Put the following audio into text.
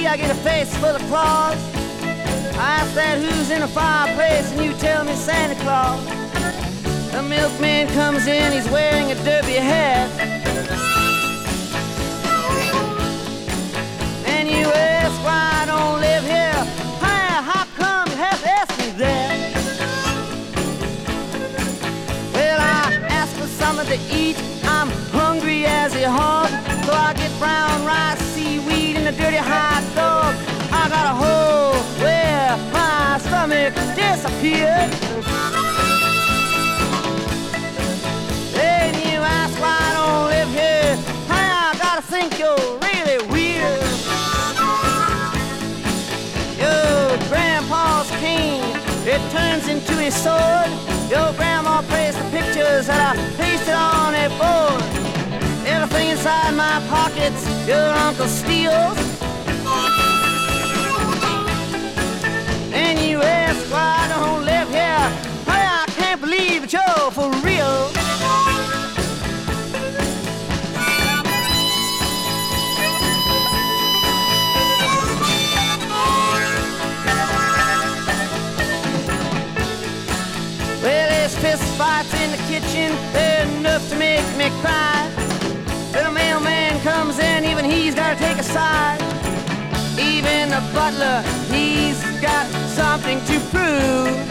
I get a face full of claws. I ask that who's in the fireplace, and you tell me Santa Claus. The milkman comes in, he's wearing a derby hat. And you ask why I don't live here. Hi, how come you have to ask me that? Well, I ask for something to eat. I'm hungry as a hog, so I get brown rice, seaweed, and a dirty hot dog. I got a hole where my stomach disappeared. And you ask why I don't live here. I gotta think you're really weird. Your grandpa's cane, it turns into his sword. Your grandma prays the pictures that I pasted on a board. Everything inside my pockets, your uncle steals. And you ask why I don't live here. I can't believe that you're for real. Well, there's fist fights in the kitchen, they're enough to make me cry. When a mailman comes in, even he's gotta take a side. Even the butler, he's got something to prove.